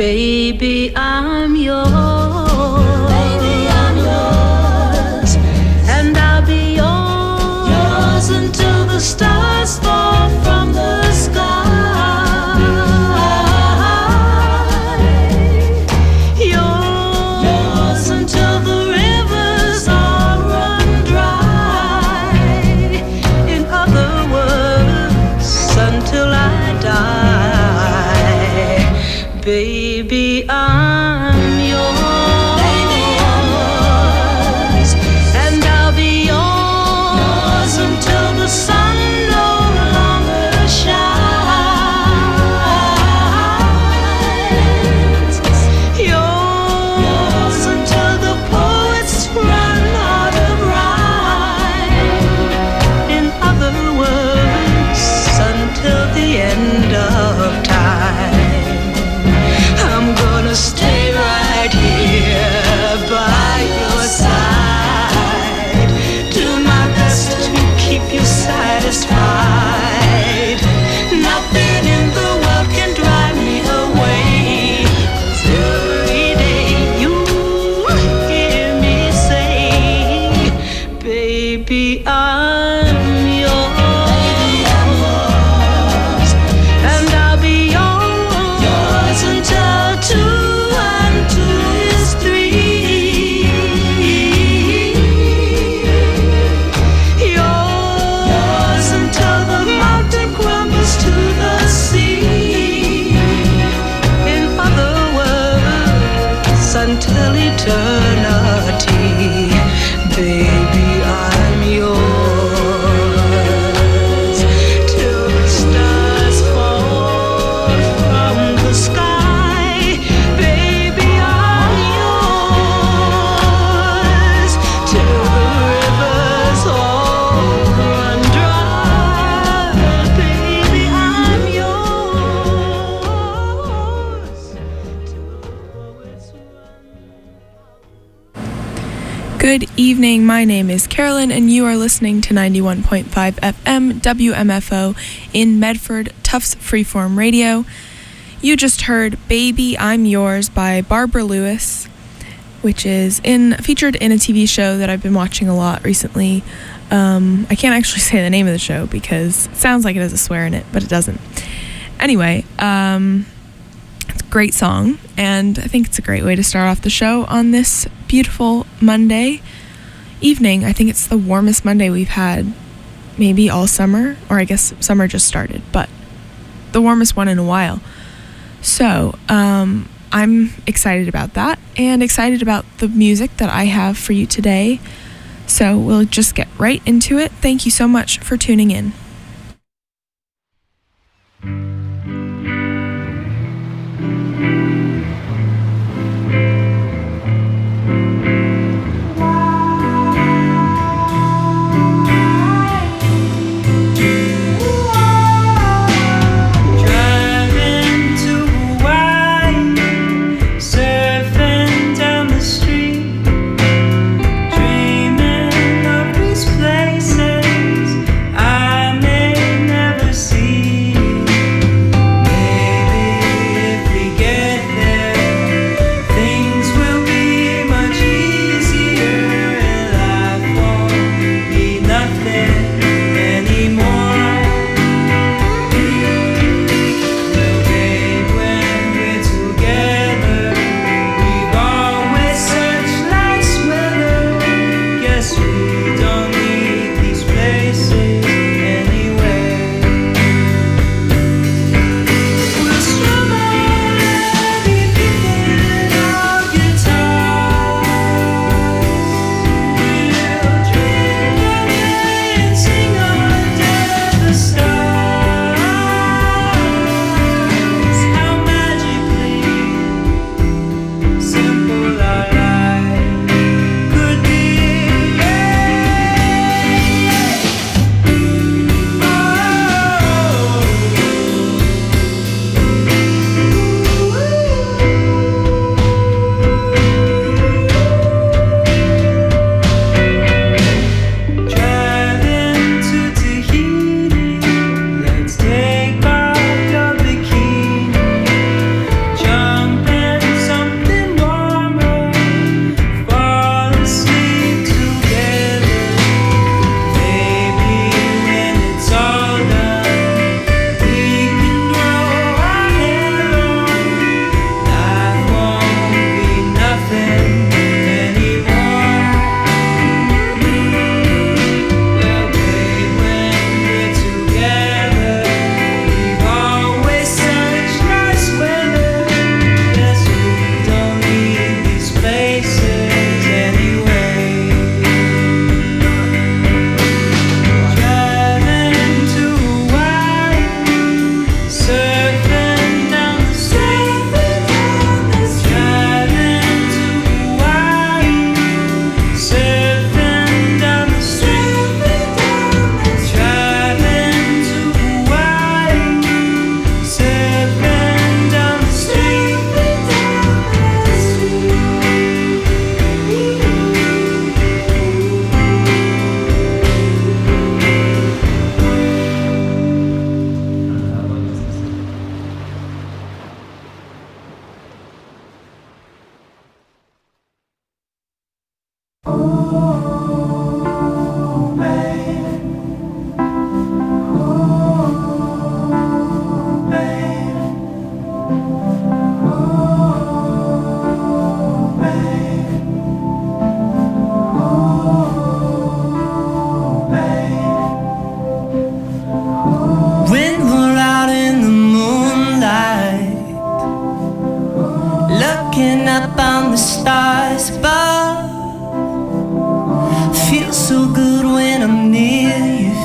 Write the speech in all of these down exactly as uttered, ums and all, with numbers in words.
Baby, I'm yours. Baby, I'm yours. And I'll be yours, yours until the stars fall from the sky. Yours, yours until the rivers all run dry. In other words, until I die. Baby, I'm yours. Baby, I'm yours. And I'll be yours until the sun no longer shines. Yours until the poets run out of rhyme. In other words, until the end of time. I'm gonna stay right here by your side. Do my best to keep you satisfied. Nothing in the world can drive me away. 'Cause every day you hear me say, baby, I'm yours. Baby, I'm yours. And I'll be yours, yours until two and two is three. Yours, yours until the mountain crumbles to the sea. In other words, until eternity. Baby, I'm yours. Till the stars fall from the sky. Baby, I'm yours. Till the rivers all run dry. Baby, I'm yours. Till the poets run. Good evening, my name is Carolyn and you are listening to ninety-one point five F M W M F O in Medford, Tufts Freeform Radio. You just heard Baby, I'm Yours by Barbara Lewis, which is in featured in a T V show that I've been watching a lot recently. Um, I can't actually say the name of the show because it sounds like it has a swear in it, but it doesn't. Anyway, um, it's a great song, and I think it's a great way to start off the show on this beautiful Monday evening. I think it's the warmest Monday we've had maybe all summer, or I guess summer just started, but the warmest one in a while. So, um, I'm excited about that and excited about the music that I have for you today. So we'll just get right into it. Thank you so much for tuning in. Driving to Hawaii, surfing down the street, dreaming of these places I Feels so good when I'm near you.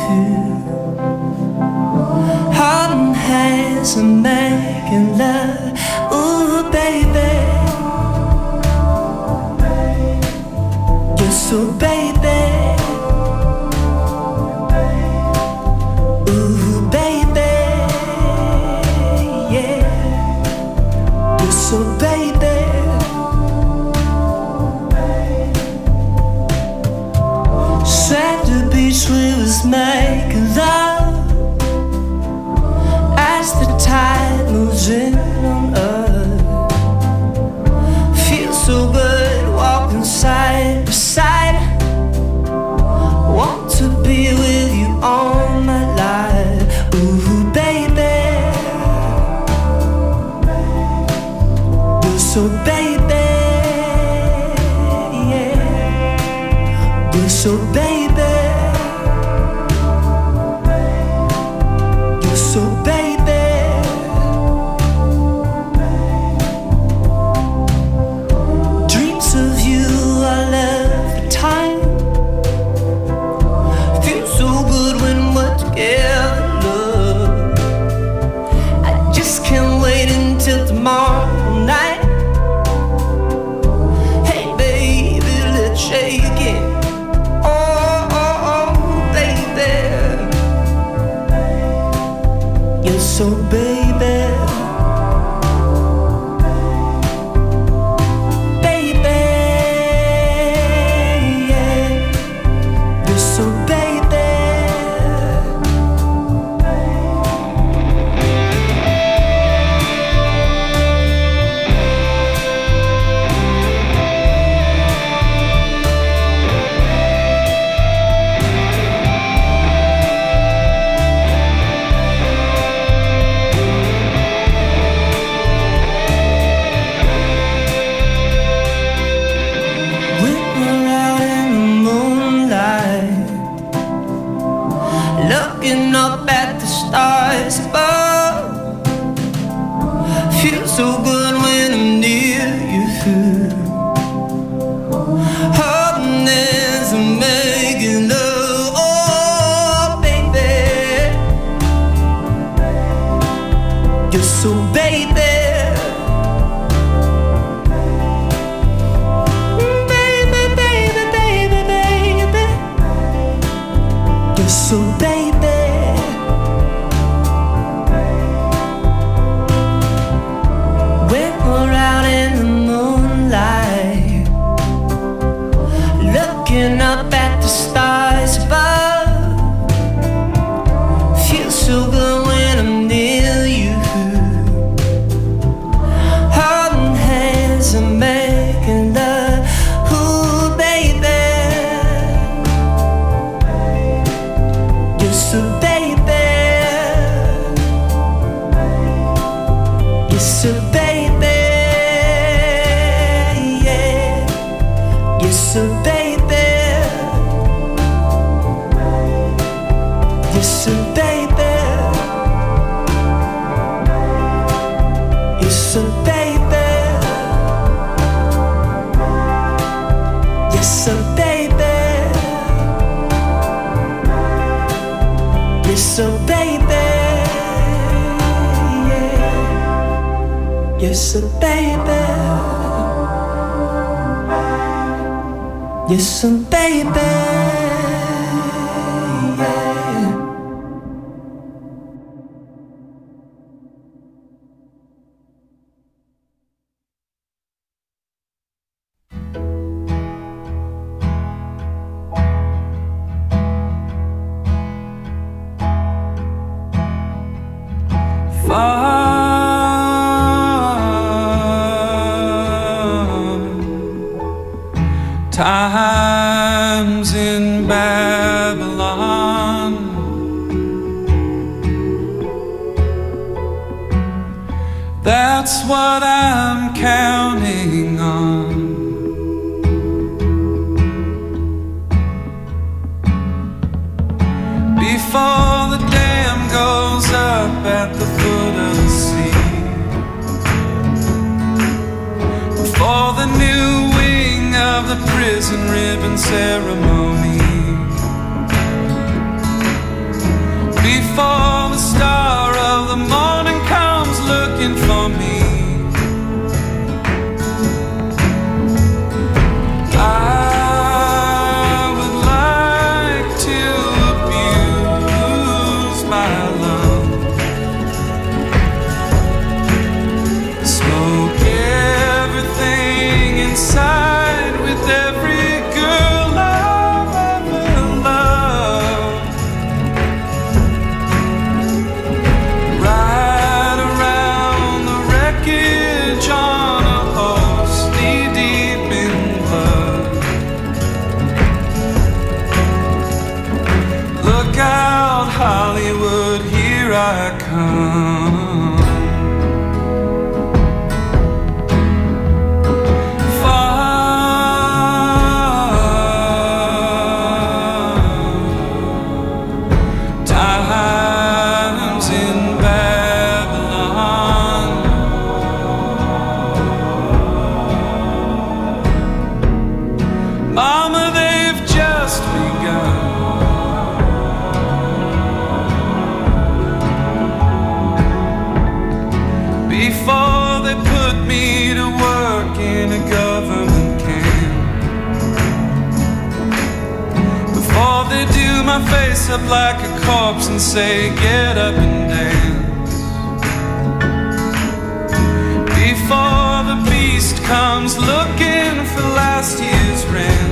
Holding hands and making love. Ooh, baby, you're so baby. Ooh, baby, yeah, you're so baby. Sat the beach, we was making love as the tide moves in on us. Feels so good walking side by side. Want to be with you all my life. Ooh, baby, you're so baby, yeah, you're so baby. So baby, dreams of you all of the time. Feel so good when we're together. I just can't wait until tomorrow night. Hey baby, let's shake it. Oh, oh, oh, baby, you're so baby, baby, yeah, you're so baby. Looking up at the stars above. Feels so good when I'm near you. Holding hands and making love. Oh, baby, you're so baby. Baby, baby, baby, baby, you're so baby. Looking up at the stars above. Feels so good when I'm near you. Holding hands and making love. Ooh, baby, you're so baby, you're so baby, yeah, you're so baby. You're so baby, you're so baby, you're so baby, you're so baby, yeah, you're so baby, you're so baby. Times in Babylon, that's what I'm counting on. Before the dam goes up at the foot of the sea, before the new wing of the prison ribbon ceremony, before the star of the morning comes looking for me. I would like to abuse my love, smoke everything inside with every girl I've ever loved, ride around the wreckage on a horse knee deep in blood. Look out, Hollywood, here I come. Times in Babylon, Mama, they've just begun. Before they put me to work in a government camp, before they do my face up like a corpse and say get up and dance, before the beast comes looking for last year's rent,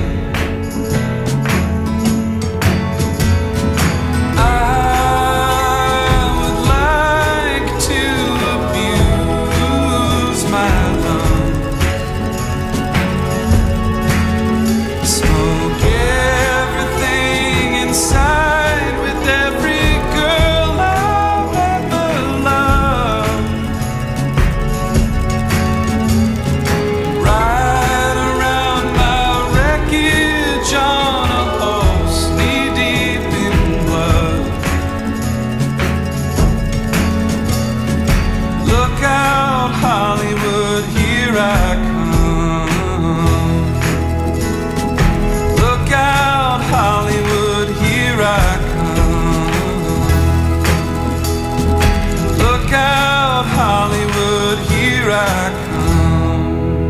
I would like to abuse my love, smoke everything inside with every girl I've ever loved, ride around my wreckage on a horse knee deep in blood. Look out, Hollywood, here I come. Look out, Hollywood, here I come. Look out, Hollywood, here I come.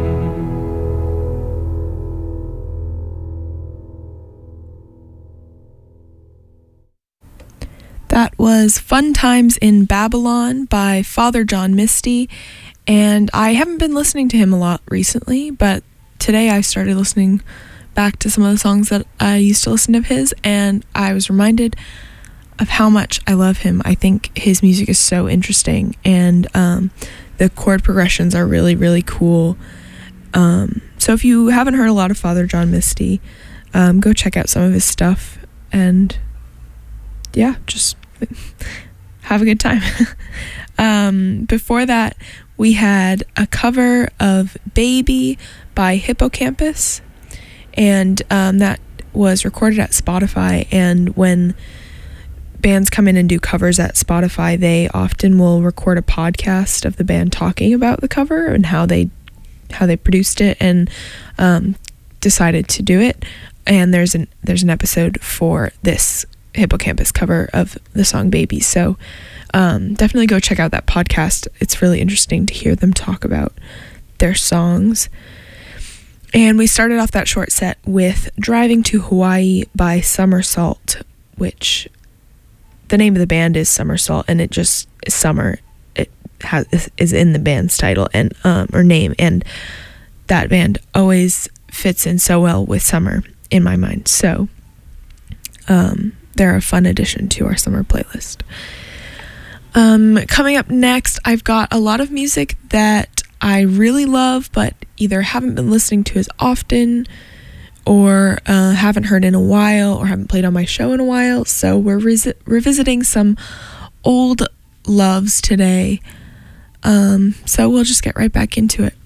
That was Fun Times in Babylon by Father John Misty, and I haven't been listening to him a lot recently, but today I started listening back to some of the songs that I used to listen to of his, and I was reminded of how much I love him. I think his music is so interesting, and um, the chord progressions are really, really cool. Um, so if you haven't heard a lot of Father John Misty, um, go check out some of his stuff, and yeah, just have a good time. um, before that, we had a cover of Baby by Hippocampus, and um, that was recorded at Spotify, and when bands come in and do covers at Spotify, they often will record a podcast of the band talking about the cover and how they how they produced it and um, decided to do it. And there's an there's an episode for this Hippocampus cover of the song Baby. So um, definitely go check out that podcast. It's really interesting to hear them talk about their songs. And we started off that short set with Driving to Hawaii by Somersault, which the name of the band is Somersault, and it just is summer. It has is in the band's title and um, or name, and that band always fits in so well with summer in my mind. So um, they're a fun addition to our summer playlist. Um, coming up next, I've got a lot of music that I really love, but either haven't been listening to as often or uh, haven't heard in a while or haven't played on my show in a while. So we're res- revisiting some old loves today. Um, so we'll just get right back into it.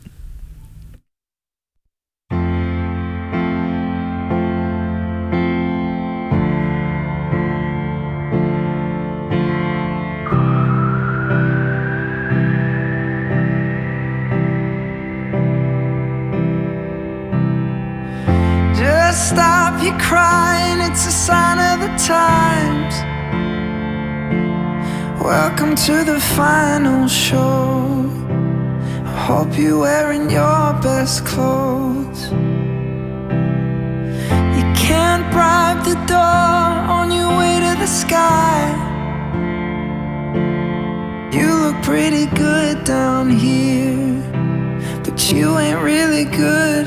Stop your crying, it's a sign of the times. Welcome to the final show. I hope you're wearing your best clothes. You can't bribe the door on your way to the sky. You look pretty good down here, but you ain't really good.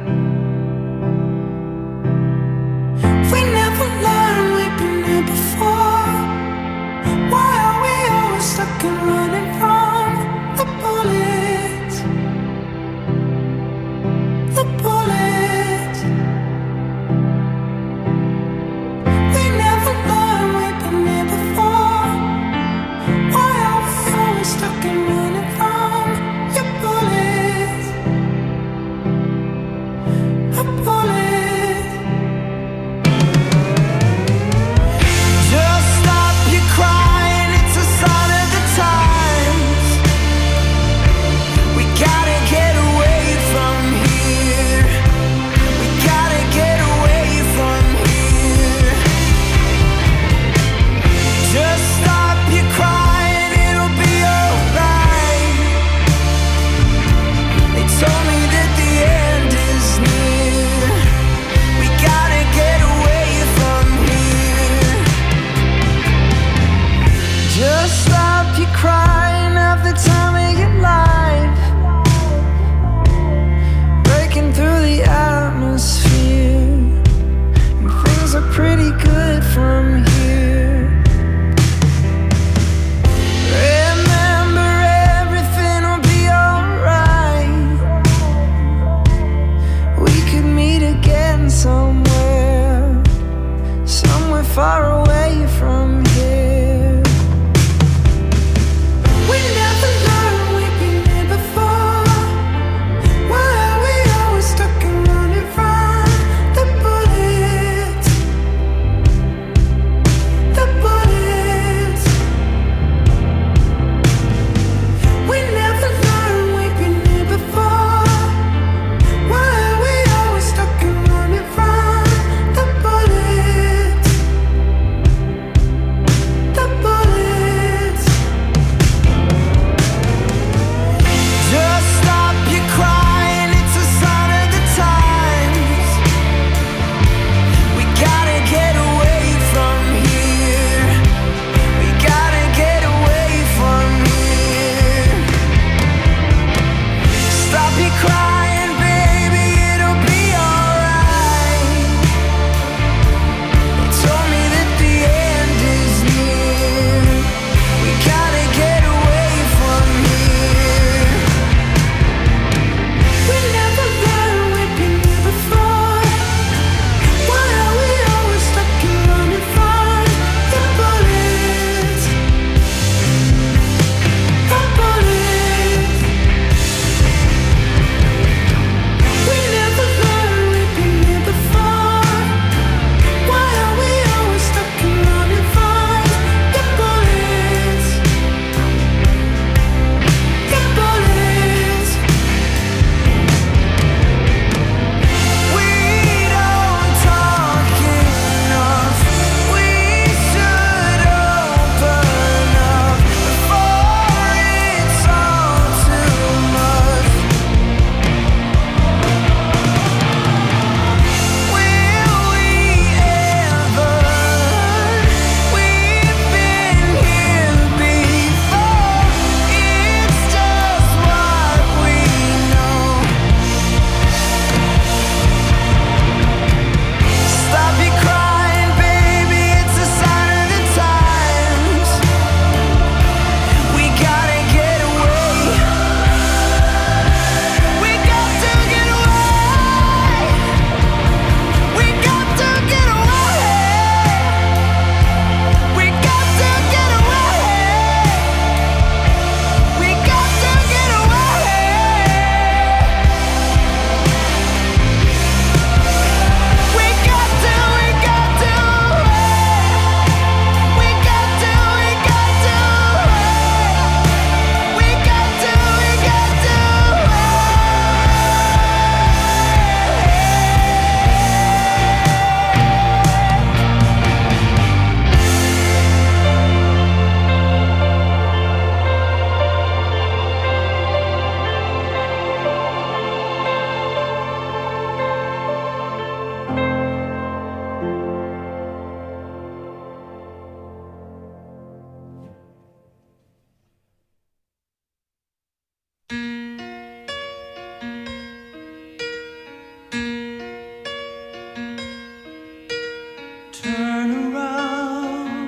We never learned, we've been here before. Why are we always stuck and running from the bullets? The bullets. We never learned, we've been here before. Why are we always stuck and running from your bullets?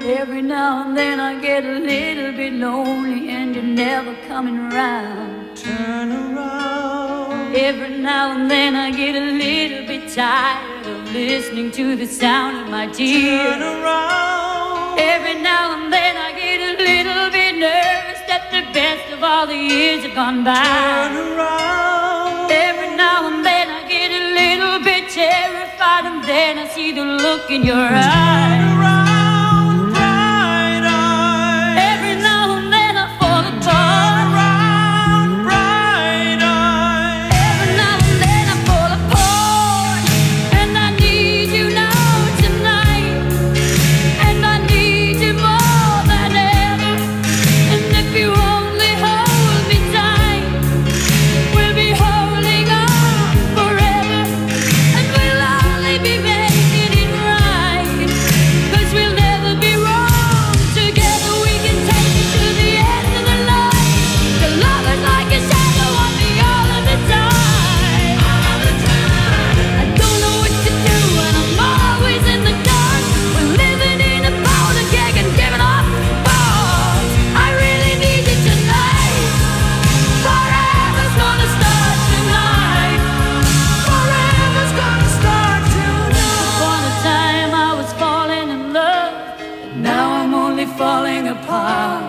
Every now and then I get a little bit lonely and you're never coming around. Turn around. Every now and then I get a little bit tired of listening to the sound of my tears. Turn around. Every now and then I get a little bit nervous that the best of all the years have gone by. Turn around. Every now and then I get a little bit terrified, and then I see the look in your eyes. Turn around, bright eyes. Every now and then I fall apart. Turn around, bright eyes. Every now and then I fall apart, and I need you now tonight, and I need you more than ever. And if you only hold me tight, we'll be holding on forever, and we'll only be making it right, 'cause we'll never be wrong. Together we can take it to the end of the line. The love is like a shadow on me all of the time. All of the time. I don't know what to do, and I'm always in the dark. We're living in a powder keg and giving off balls. I really need you tonight. Forever's gonna start tonight. Forever's gonna start tonight. Upon a time I was falling in love, but now I'm only falling apart.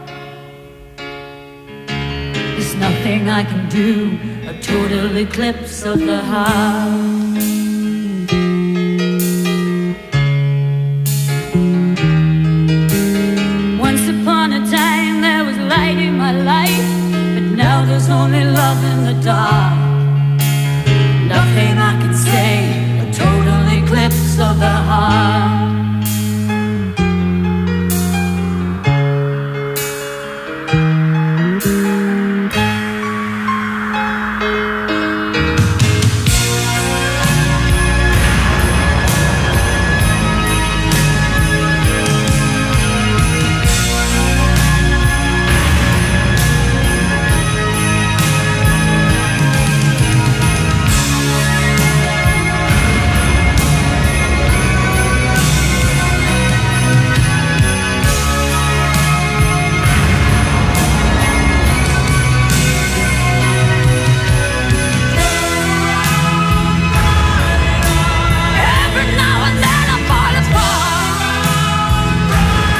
There's nothing I can do, a total eclipse of the heart. Once upon a time there was light in my life, but now there's only love in the dark. Nothing I can say, a total eclipse of the heart. Every now and then I fall apart.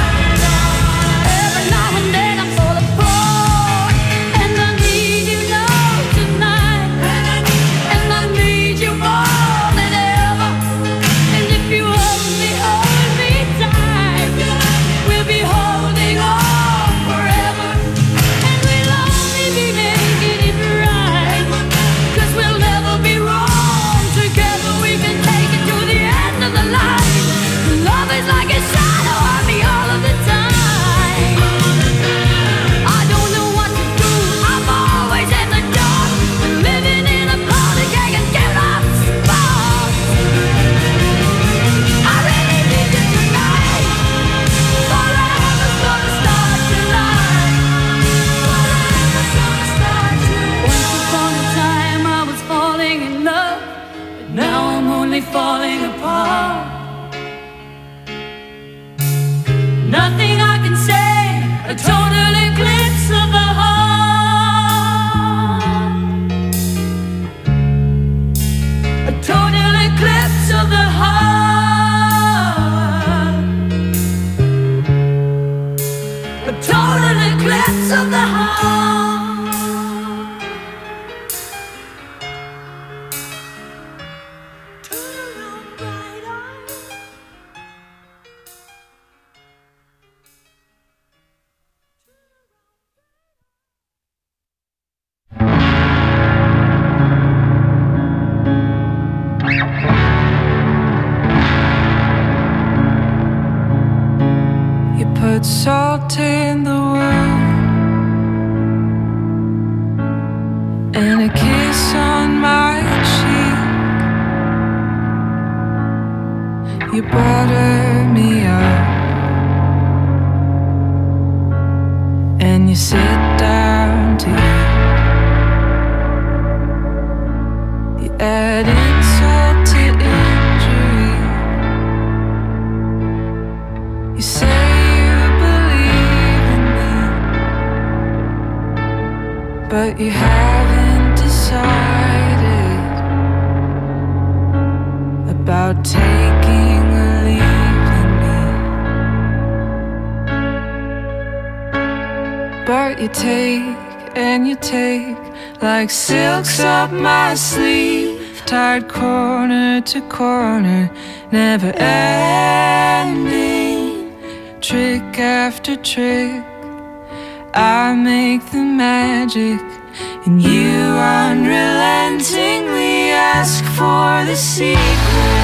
Every now and then I fall apart, and I need you now tonight, and I need you more than ever. And if you only hold me tight, we'll be holding on forever, and we'll only be making it right, 'cause we'll never be wrong. Together we can take it to the end of the line. Love is like a shadow on me all of the time. I don't know what to do, I'm always in the dark. Living in a powder keg and giving off sparks. I really need you tonight. Forever's gonna start tonight. Forever's gonna start tonight. Once upon a time I was falling in love, but now I'm only falling apart. Nothing I can say, a total eclipse of the heart. A total eclipse of the heart. A total eclipse of the heart. Turn around, bright eyes. You put salt in the wound and a kiss on my cheek. You butter me up and you sit down to eat. You add insult to injury. You say but you haven't decided about taking or leaving me. But you take and you take like silks up my sleeve, tied corner to corner, never ending, trick after trick. I make the magic, and you unrelentingly ask for the secret.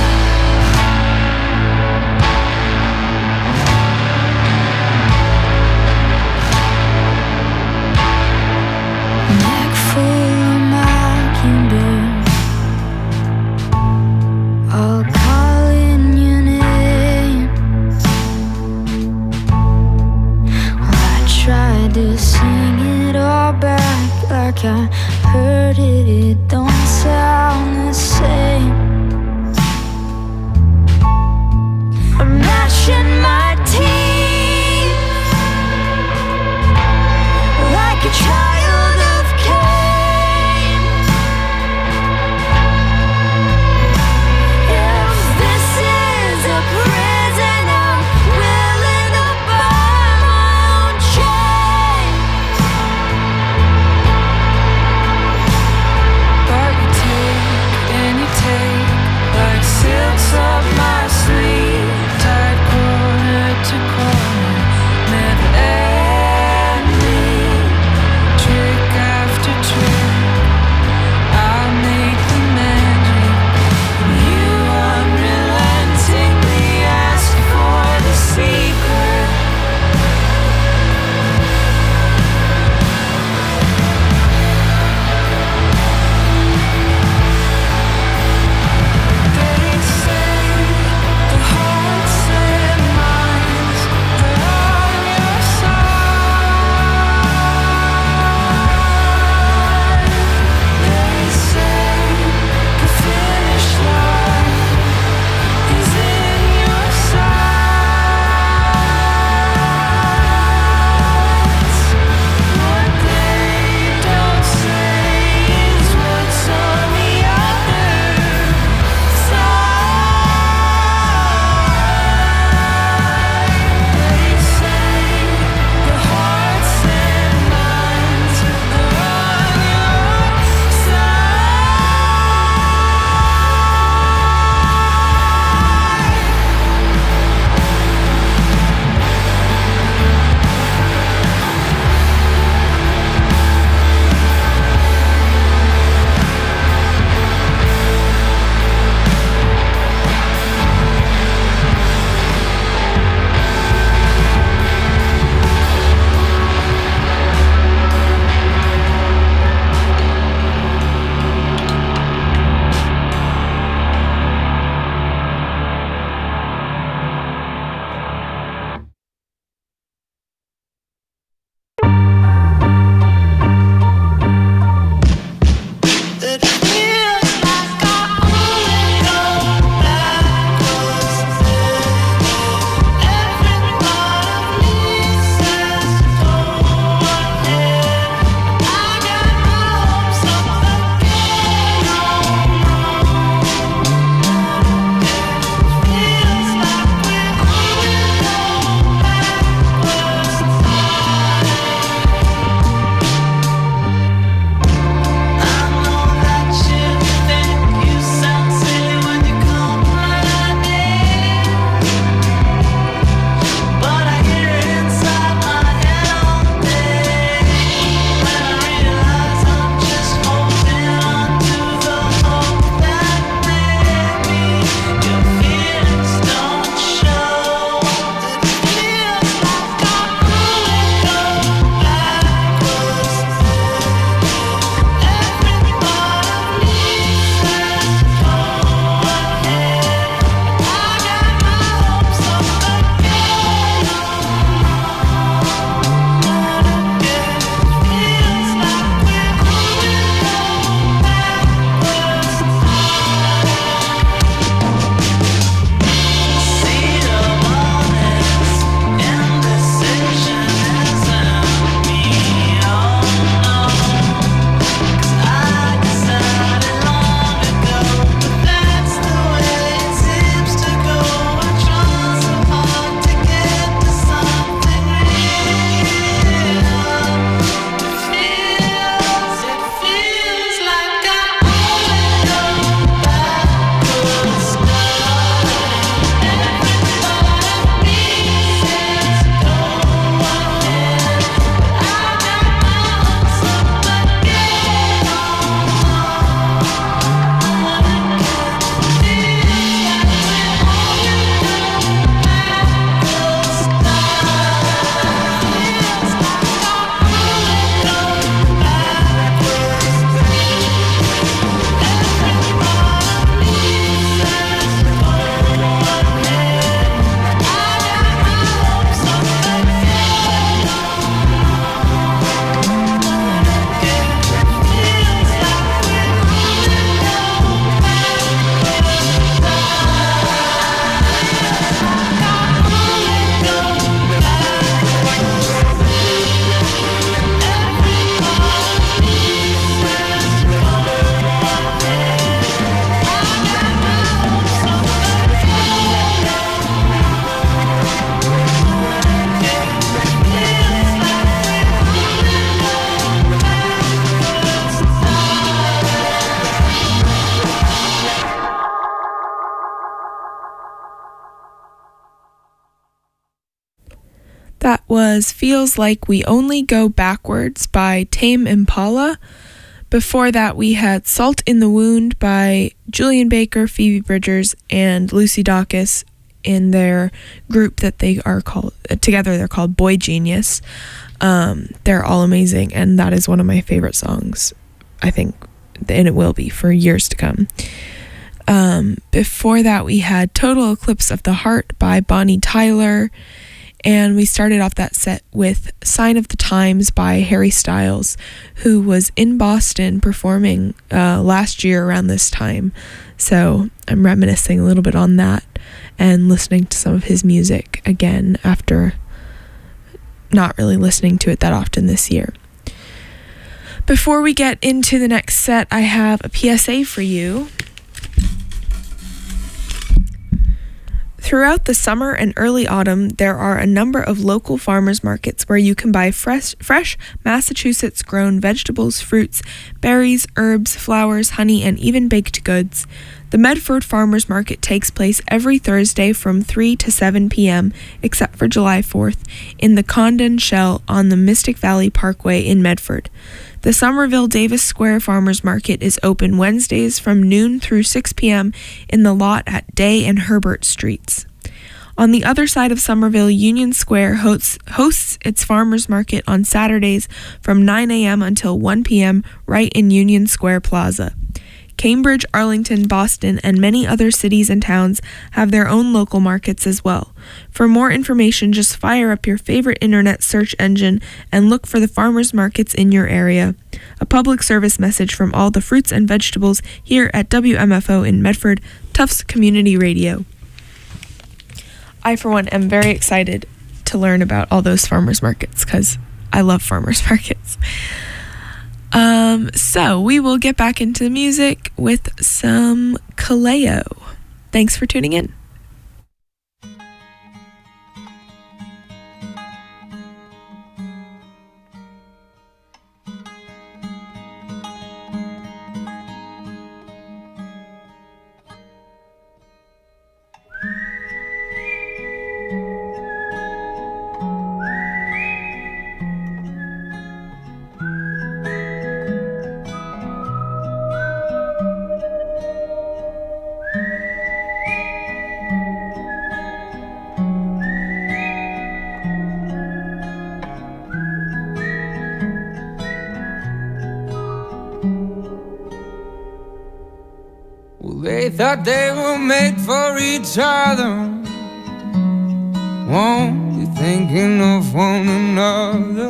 Neck full of mockingbirds, all calling your name. Well, I tried to sing it all back like I heard it, it don't sound the same. I'm gnashing my teeth like a child of Cain. If this is a prison, I'm willing to buy my own chain. But That was Feels Like We Only Go Backwards by Tame Impala. Before that, we had Salt in the Wound by Julian Baker, Phoebe Bridgers, and Lucy Dacus in their group that they are called, together they're called Boy Genius. Um, they're all amazing, and that is one of my favorite songs, I think, and it will be for years to come. Um, before that, we had Total Eclipse of the Heart by Bonnie Tyler. And we started off that set with Sign of the Times by Harry Styles, who was in Boston performing uh, last year around this time. So I'm reminiscing a little bit on that and listening to some of his music again after not really listening to it that often this year. Before we get into the next set, I have a P S A for you. Throughout the summer and early autumn, there are a number of local farmers markets where you can buy fresh, fresh Massachusetts-grown vegetables, fruits, berries, herbs, flowers, honey, and even baked goods. The Medford Farmers Market takes place every Thursday from three to seven p.m., except for July fourth, in the Condon Shell on the Mystic Valley Parkway in Medford. The Somerville Davis Square Farmers Market is open Wednesdays from noon through six p.m. in the lot at Day and Herbert Streets. On the other side of Somerville, Union Square hosts, hosts its farmers market on Saturdays from nine a.m. until one p.m. right in Union Square Plaza. Cambridge, Arlington, Boston, and many other cities and towns have their own local markets as well. For more information, just fire up your favorite internet search engine and look for the farmers markets in your area. A public service message from all the fruits and vegetables here at W M F O in Medford, Tufts Community Radio. I, for one, am very excited to learn about all those farmers markets because I love farmers markets. Um, so we will get back into the music with some Kaleo. Thanks for tuning in. They thought they were made for each other, won't be thinking of one another,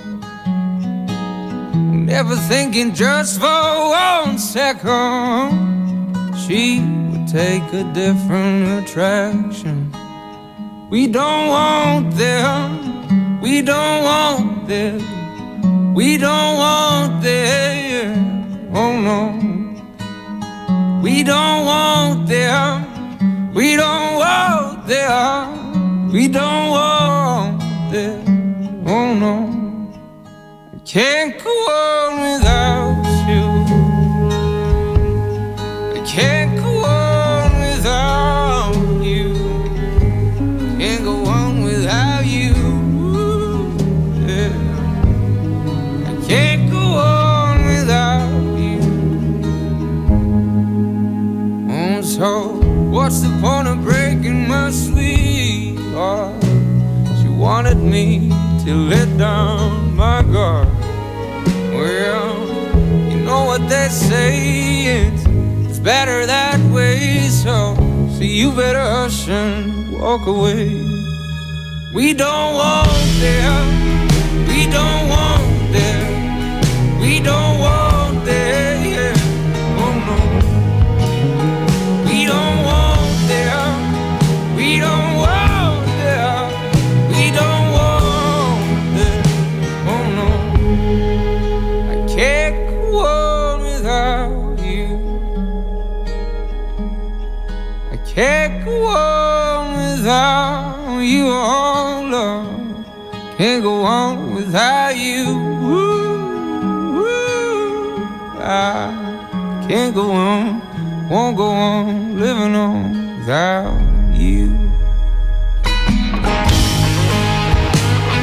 never thinking just for one second she would take a different attraction. We don't want them, we don't want them, we don't want them, oh no. We don't want them, we don't want them, we don't want them, oh no. I can't go on without you, I can't go on without you, can't go on without you, yeah. I can't go on without you. So what's the point of breaking my sweetheart? She wanted me to let down my guard. Well, you know what they say, it's, it's better that way. So, so you better hush and walk away. We don't want them, we don't want them, we don't want them, yeah. Oh no. We don't want them, we don't want them, we don't want them, oh no. I can't go on without you, I can't go on without you, oh Lord. Can't go on without you, ooh, ooh. I can't go on, won't go on living on without you.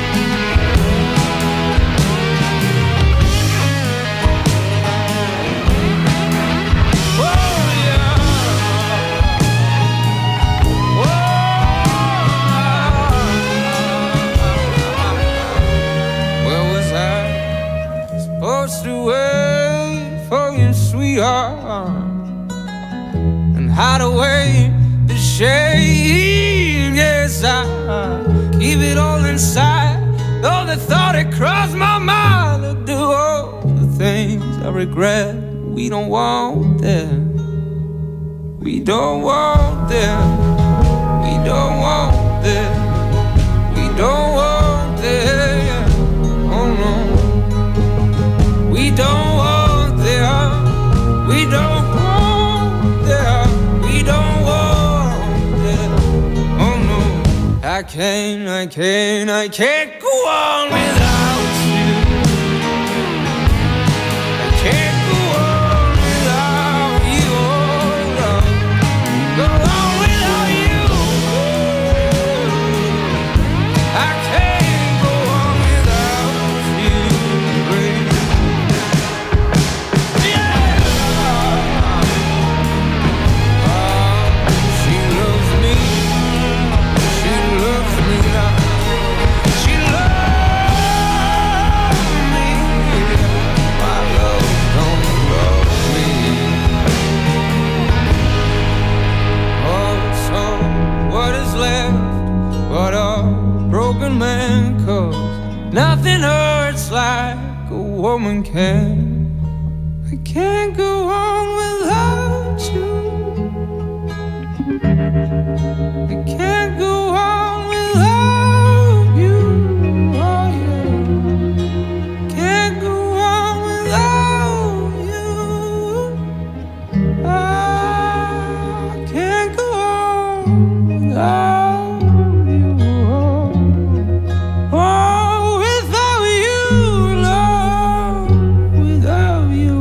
keep it all inside. Though the thought it crossed my mind to do all the things I regret. We don't want them. We don't want them. We don't want them. We don't want them. Oh no. We don't want them. We don't want them. We don't want them. Oh no. I can't, I can't, I can't go on without you. I can't go on without you. Oh, no. Go on without you. I can't go on without you, baby. Yeah. Oh, she loves me. She loves me now. She loves me. My love don't love me. Oh, so what is left but a broken man? 'Cause nothing hurts like a woman can. I can't go on without you. I can't go on without you. Oh yeah. Can't go on without you. I can't go on without you. Oh, without you, Lord, without you,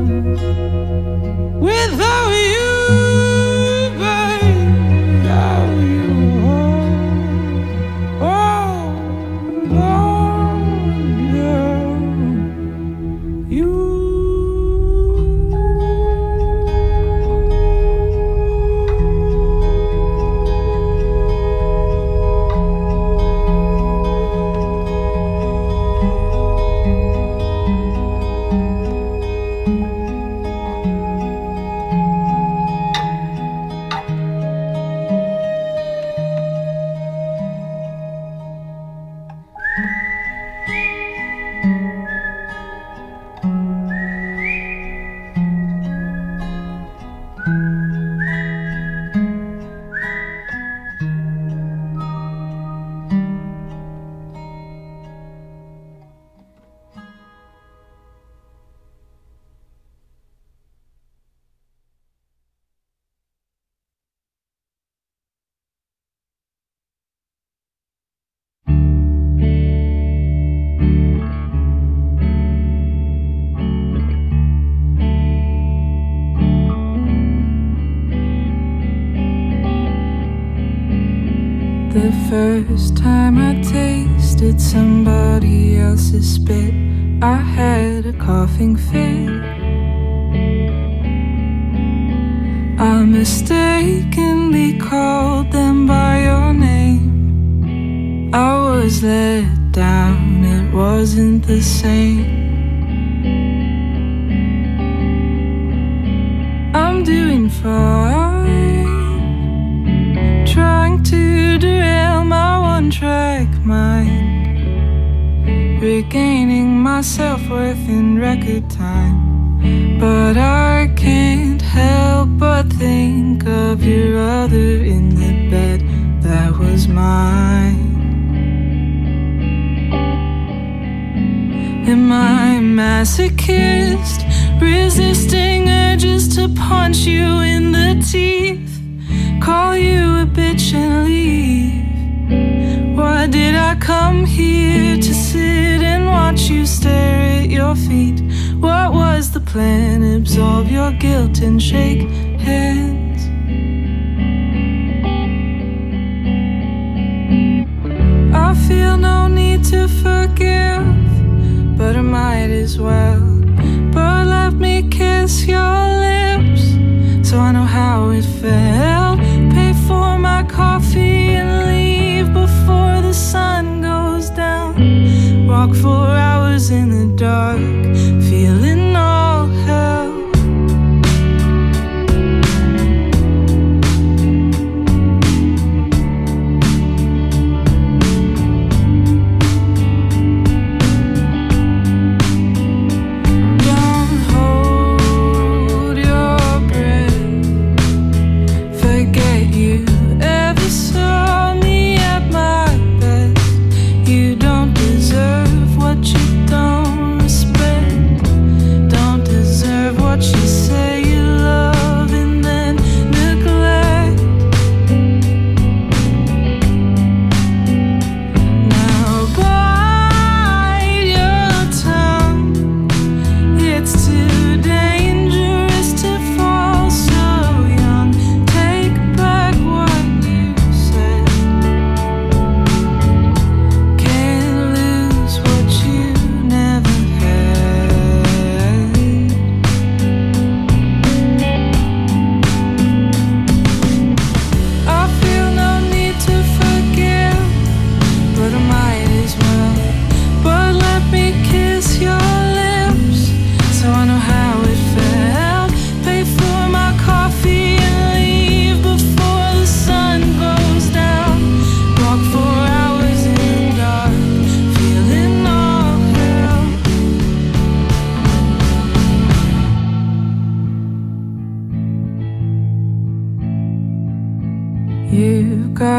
without you, babe, without you. Oh, Lord, yeah, you. The first time I tasted somebody else's spit, I had a coughing fit. I mistakenly called them by your name. I was let down, it wasn't the same. I'm doing fine, trying to derail my one-track mind, regaining my self-worth in record time. But I can't help but think of your other in the bed that was mine. Am I a masochist, resisting urges to punch you in the teeth, call you a bitch and leave? Why did I come here to sit and watch you stare at your feet? What was the plan? Absolve your guilt and shake hands. I feel no need to forgive, but I might as well. But let me kiss your lips so I know how it felt. Pay for my coffee and leave before the sun goes down. Walk for hours in the dark, feeling all hell.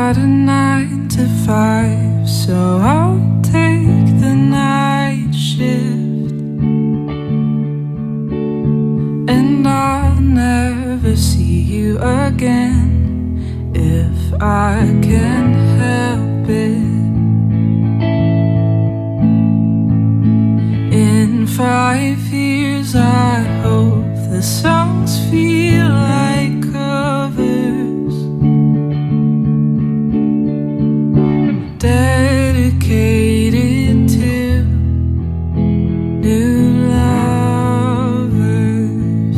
got a nine to five, so I'll take the night shift. And I'll never see you again if I can help it. In five years I hope the songs feel like covers, dedicated to new lovers.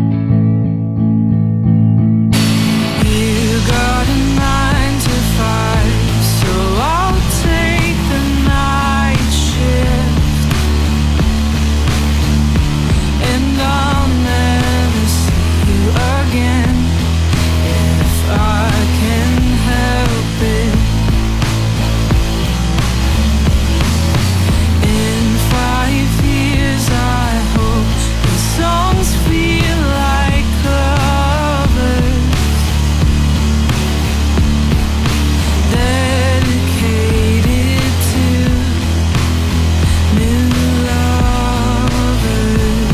You got a nine to five, so I'll take the night shift. And I'll never see you again if I can help it. In five years I hope the songs feel like clovers, dedicated to new lovers.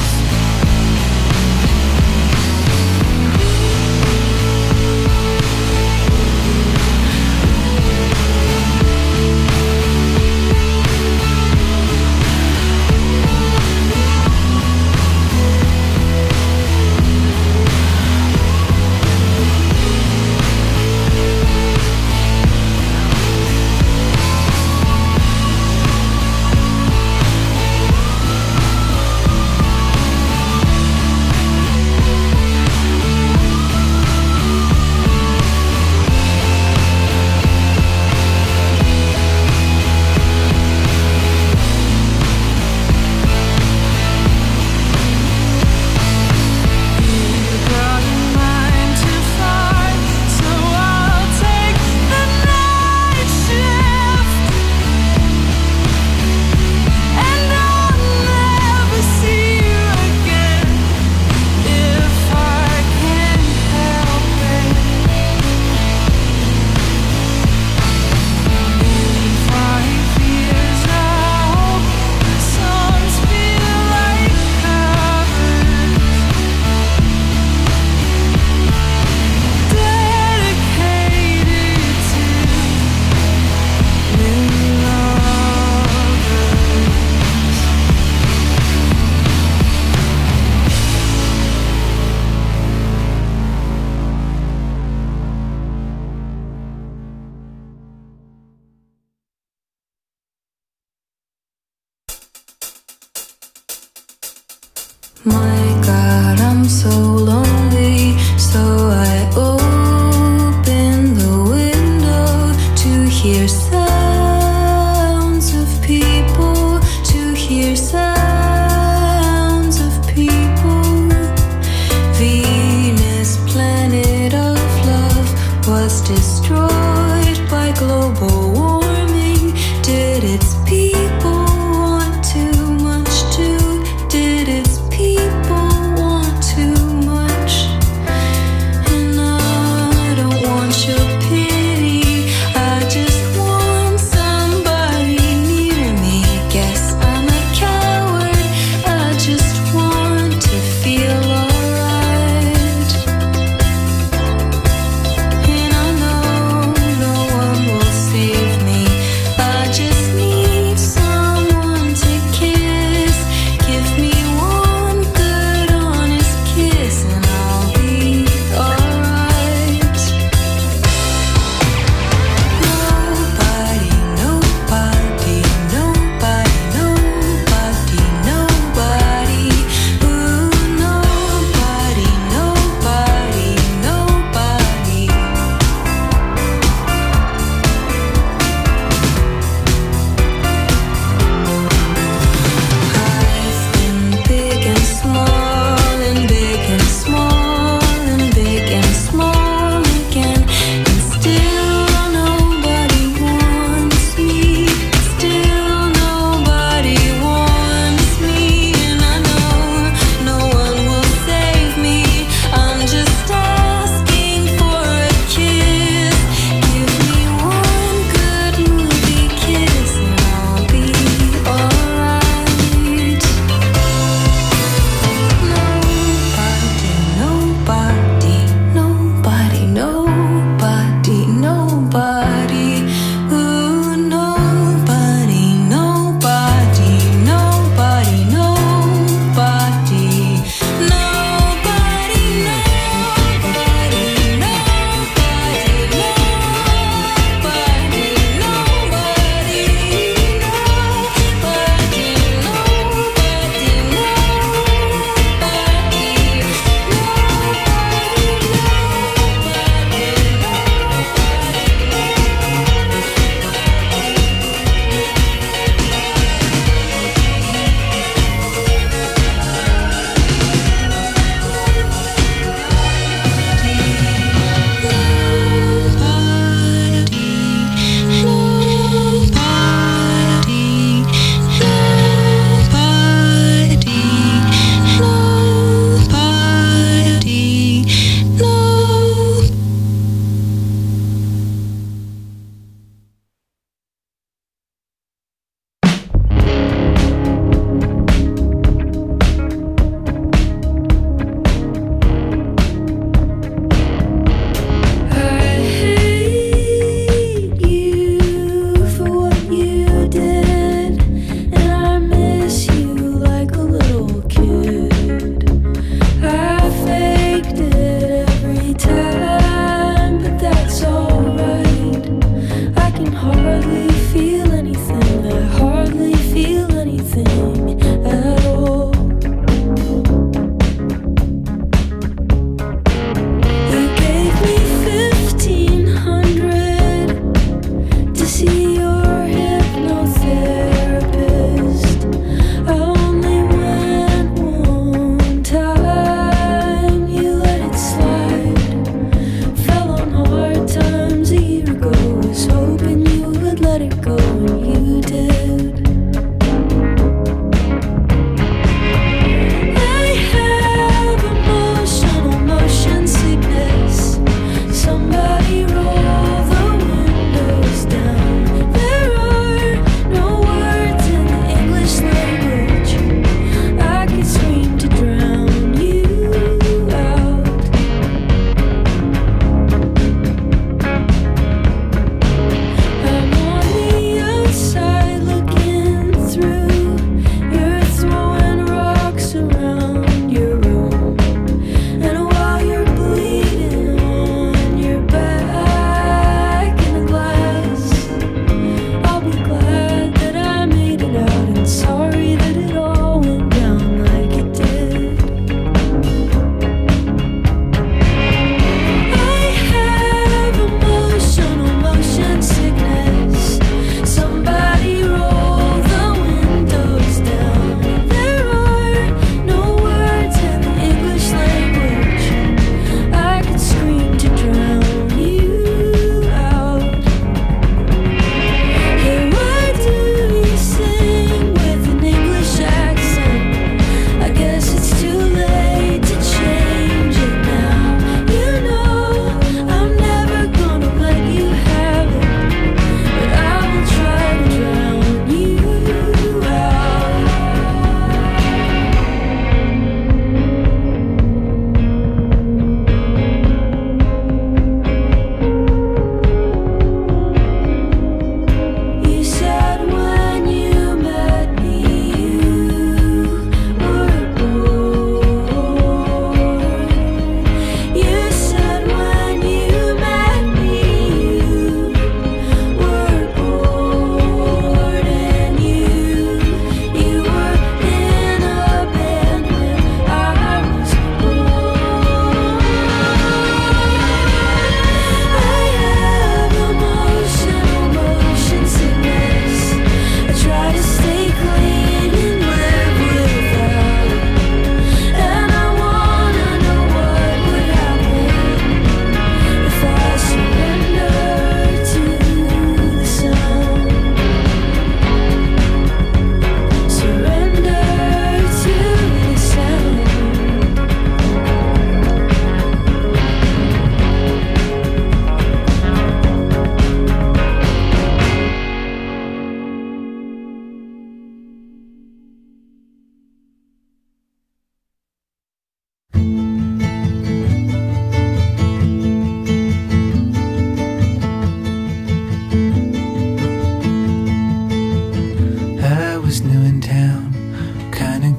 My God, I'm so lonely, so I open the window to hear sounds of people, to hear sounds of people. Venus, planet of love, was destroyed by global warming. Did its people want too much too? Did its people want too much? And I don't want your pity, I just want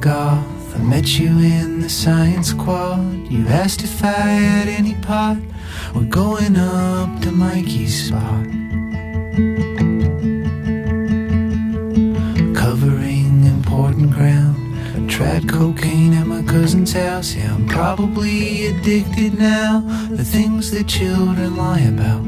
goth. I met you in the science quad. You asked if I had any pot. We're going up to Mikey's spot. Covering important ground. I tried cocaine at my cousin's house. Yeah, I'm probably addicted now. The things that children lie about.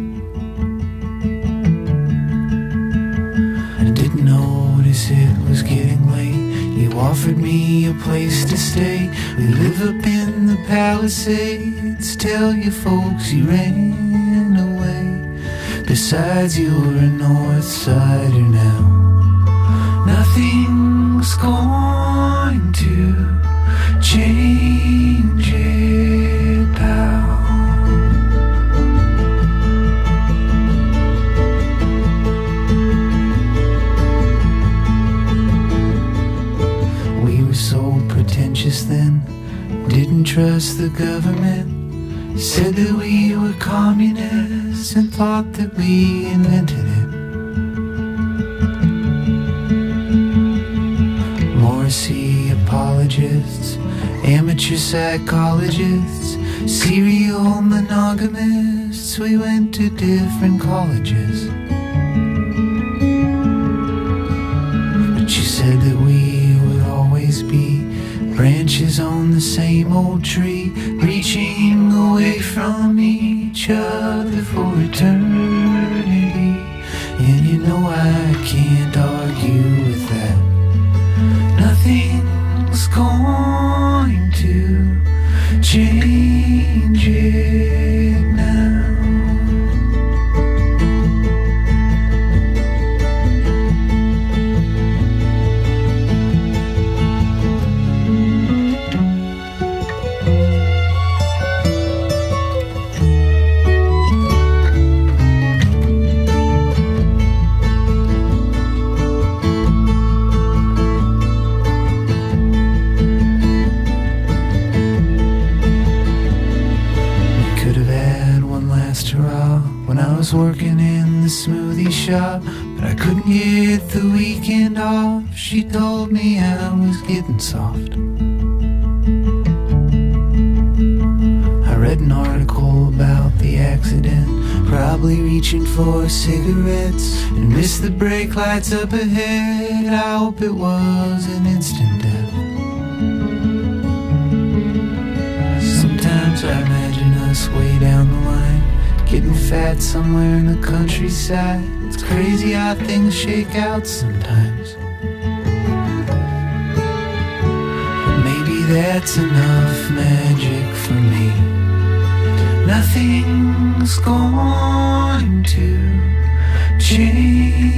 I didn't notice it was getting late. You offered me a place to stay. We live up in the Palisades. Tell your folks you ran away. Besides, you're a North Sider now. Nothing's going to change it, pal. We were so pretentious then, didn't trust the government. Said that we were communists and thought that we invented it. Morrissey apologists, amateur psychologists, serial monogamists. We went to different colleges. But you said that we would always be branches on the same old tree, reaching away from each other for eternity. And you know I can't argue with that. Nothing's going to change it now. When I was working in the smoothie shop, but I couldn't get the weekend off. She told me I was getting soft. I read an article about the accident, probably reaching for cigarettes, and missed the brake lights up ahead. I hope it was an instant death. Sometimes I imagine us way down the line, getting fat somewhere in the countryside. It's crazy how things shake out sometimes. But maybe that's enough magic for me. Nothing's going to change.